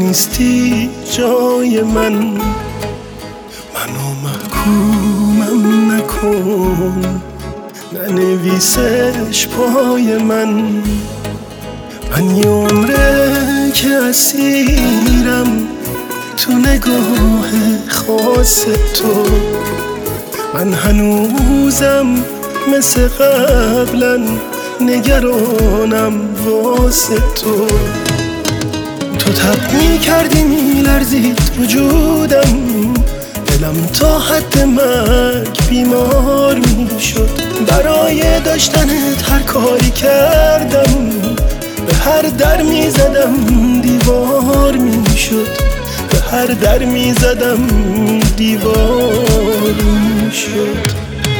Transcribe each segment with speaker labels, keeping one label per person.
Speaker 1: نیستی جای منو محکومم نکن، ننویسش پای من یه عمره که اسیرم تو نگاه خاص تو. من هنوزم مثل قبلا نگرانم واسه تو. تو تب میکردی میلرزید وجودم، دلم تا حد مرگ بیمار میشد. برای داشتنت هر کاری کردم، به هر در میزدم دیوار میشد، به هر در میزدم دیوار میشد.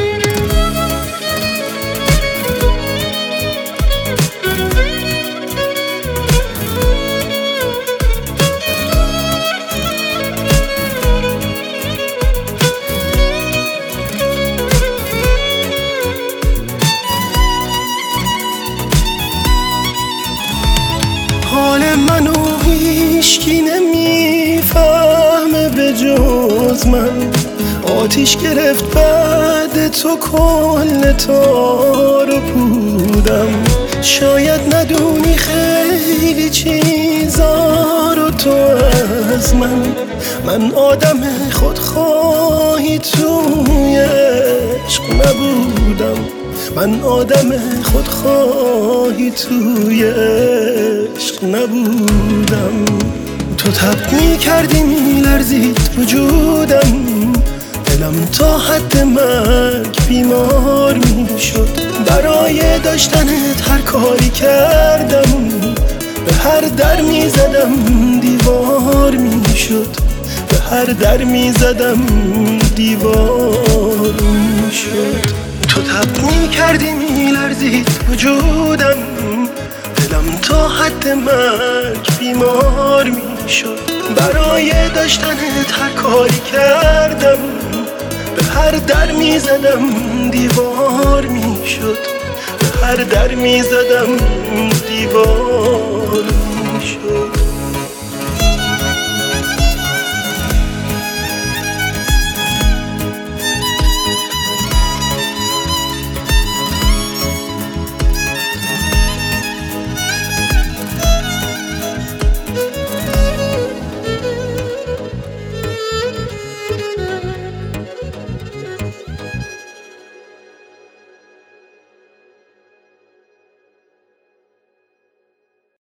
Speaker 1: حال منو هیچکی نمیفهمه به جز من. آتیش گرفت بعد تو کل تارو بودم. شاید ندونی خیلی چیزا رو تو از من آدم خودخواهی توی عشق نبودم. من آدم خودخواهی توی عشق نبودم. تو تب میکردی میلرزید وجودم، دلم تا حد مرگ بیمار میشد. برای داشتنت هر کاری کردم، به هر در میزدم دیوار میشد، به هر در میزدم دیوار میشد. تو تب میکردی میلرزید وجودم، دلم تا حد مرگ بیمار میشد. برای داشتنت هر کاری کردم، به هر در میزدم دیوار میشد، به هر در میزدم دیوار میشد.